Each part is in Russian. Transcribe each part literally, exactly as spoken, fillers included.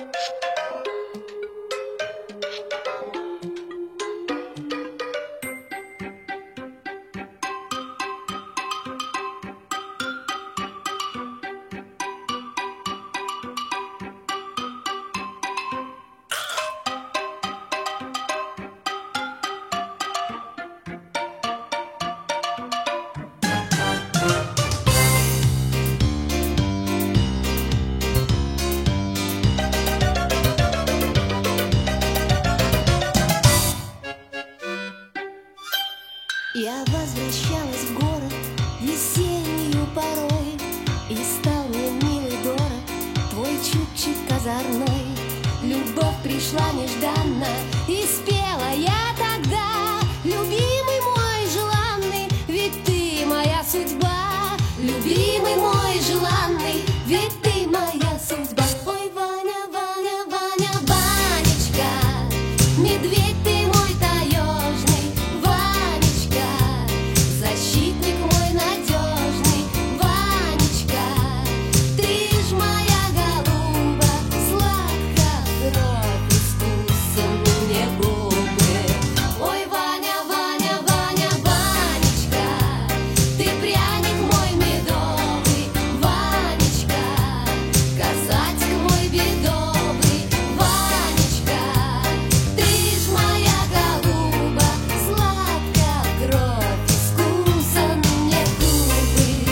Я возвращалась в город весеннюю порой, и стал мне милый город твой чубчик озорной. Любовь пришла нежданно, и спела я тогда: любимый мой желанный, ведь ты моя судьба. Любимый мой желанный, ведь ты моя судьба. Ой, Ваня, Ваня, Ваня, Ванечка, медведь ты мой таежный. Ванечка, защитник мой надежный. Ванечка, ты ж моя голуба, сладко кровь и вкусом мне губы. Ой, Ваня, Ваня, Ваня, Ванечка, ты пряник мой медовый. Ванечка, касатик мой бедовый. Ванечка, ты ж моя голуба, сладко кровь и вкусом мне губы.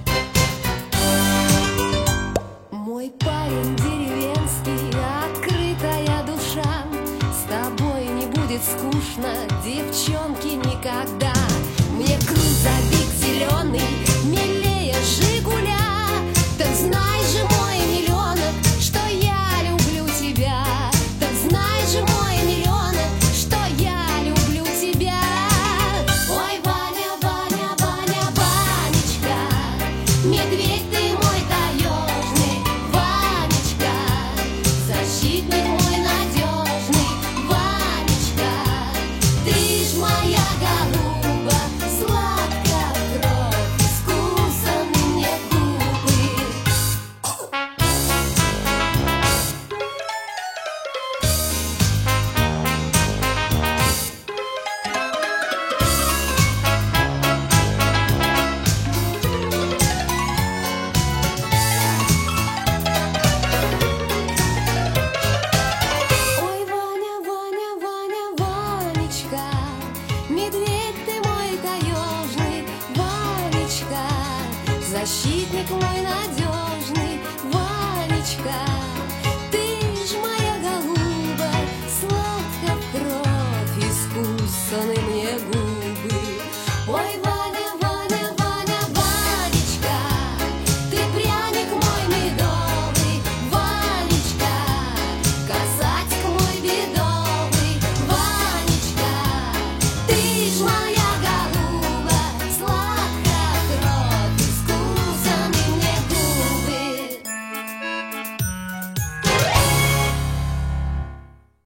Мой парень деревенский, открытая душа, с тобой не будет скучно, девчонки, никогда.